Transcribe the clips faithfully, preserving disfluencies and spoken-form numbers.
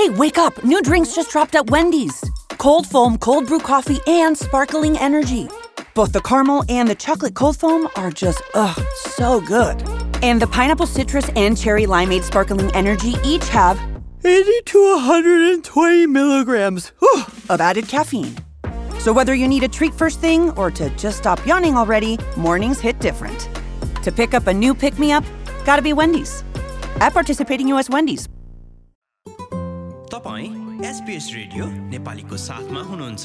Hey, wake up! New drinks just dropped at Wendy's. Cold foam, cold brew coffee, and sparkling energy. Both the caramel and the chocolate cold foam are just, ugh, so good. And the pineapple citrus and cherry limeade sparkling energy each have eighty to one hundred twenty milligrams whew, of added caffeine. So whether you need a treat first thing or to just stop yawning already, mornings hit different. To pick up a new pick-me-up, gotta be Wendy's. At participating U S Wendy's. तपाईं SBS radio नेपालीको साथमा हुनुहुन्छ।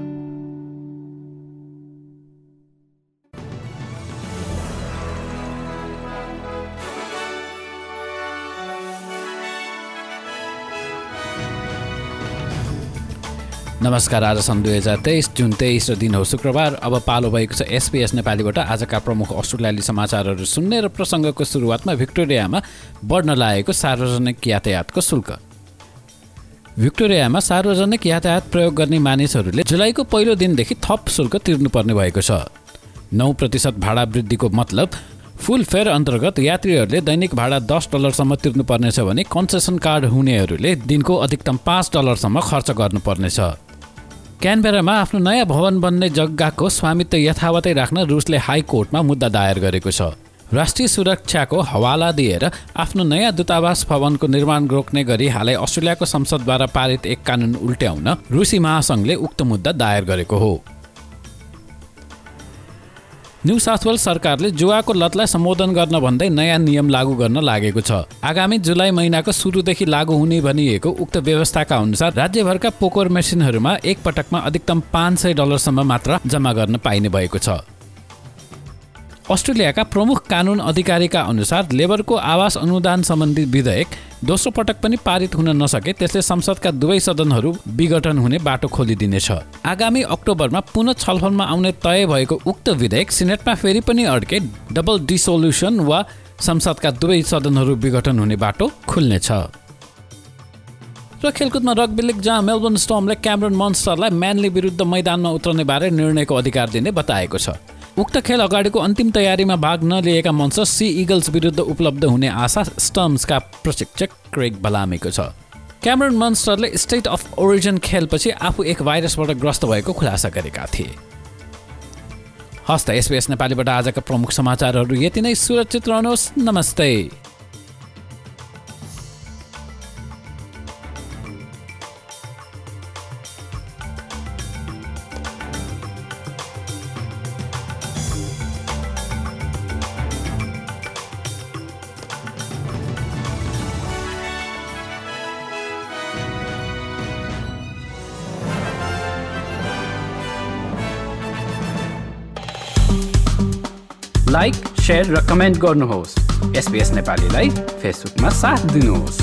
नमस्कार, आज सन् दुई हजार तेइस जुन तेइस र दिन हो शुक्रबार। अब पालो भएको छ एसबीएस नेपालीबाट आजका प्रमुख अस्ट्रेलियाली समाचारहरू सुन्ने र प्रसङ्गको सुरुवातमा भिक्टोरियामा बढ्न लागेको सार्वजनिक यातायातको शुल्क। भिक्टोरियामा सार्वजनिक यातायात प्रयोग गर्ने मानिसहरूले जुलाईको पहिलो दिनदेखि थप शुल्क तिर्नुपर्ने भएको छ। नौ प्रतिशत भाडा वृद्धिको मतलब फुल फेयर अन्तर्गत यात्रीहरूले दैनिक भाडा दस डलरसम्म तिर्नुपर्नेछ भने कन्सेसन कार्ड हुनेहरूले दिनको अधिकतम पाँच डलरसम्म खर्च गर्नुपर्नेछ। क्यानबेरामा आफ्नो नयाँ भवन बन्ने जग्गाको स्वामित्व यथावतै राख्न रुसले हाई कोर्टमा मुद्दा दायर गरेको छ। राष्ट्रिय सुरक्षाको हवाला दिएर आफ्नो नयाँ दूतावास भवनको निर्माण रोक्ने गरी हालै अस्ट्रेलियाको संसदद्वारा पारित एक कानुन उल्ट्याउन रुसी महासङ्घले उक्त मुद्दा दायर गरेको हो। न्यू साउथ वेल्स सरकारले जुवाको लतलाई सम्बोधन गर्न भन्दै नयाँ नियम लागू गर्न लागेको छ। आगामी जुलाई महिनाको सुरुदेखि लागू हुने भनिएको उक्त व्यवस्थाका अनुसार राज्यभरका पोकर मेसिनहरूमा एक पटकमा अधिकतम पाँच सय डलरसम्म मात्र जम्मा गर्न पाइने भएको छ। अस्ट्रेलियाका प्रमुख कानुन अधिकारीका अनुसार लेबरको आवास अनुदान सम्बन्धी विधेयक दोस्रो पटक पनि पारित हुन नसके त्यसले संसदका दुवै सदनहरू विघटन हुने बाटो खोलिदिनेछ। आगामी अक्टोबरमा पुनः छलफलमा आउने तय भएको उक्त विधेयक सिनेटमा फेरि पनि अड्के डबल डिसोल्युसन वा संसदका दुवै सदनहरू विघटन हुने बाटो खुल्नेछ। र खेलकुदमा रग्बी लिग जहाँ मेलबोर्न स्टर्मले क्यामरन मनस्टरलाई म्यानली विरुद्ध मैदानमा उत्रने बारे निर्णयको अधिकार दिने बताएको छ। उक्त खेल अगाडिको अन्तिम तयारीमा भाग नलिएका मन्स्टर सी इगल्स विरुद्ध उपलब्ध हुने आशा स्टर्म्सका प्रशिक्षक क्रेग बलामीको छ। क्यामरन मनस्टरले स्टेट अफ ओरिजिन खेलपछि आफू एक भाइरसबाट ग्रस्त भएको खुलासा गरेका थिए। हस्त एसबीएस नेपालीबाट आजका प्रमुख समाचारहरू यति नै। सुरक्षित रहनुहोस्। नमस्ते। लाइक, शेयर र कमेन्ट गर्नुहोस्। एसबीएस नेपालीलाई फेसबुकमा साथ दिनुहोस्।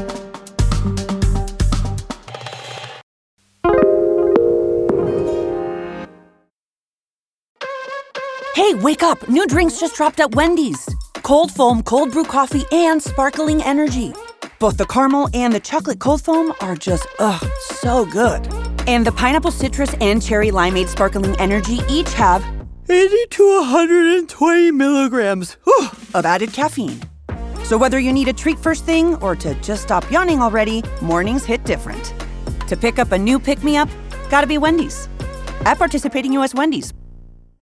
Hey, wake up! New drinks just dropped at Wendy's. Cold foam, cold brew coffee, and sparkling energy. Both the caramel and the chocolate cold foam are just, ugh, so good. And the pineapple citrus and cherry limeade sparkling energy each have eighty to one hundred twenty milligrams whew, of added caffeine. So whether you need a treat first thing or to just stop yawning already, mornings hit different. To pick up a new pick-me-up, gotta be Wendy's. At participating U S Wendy's.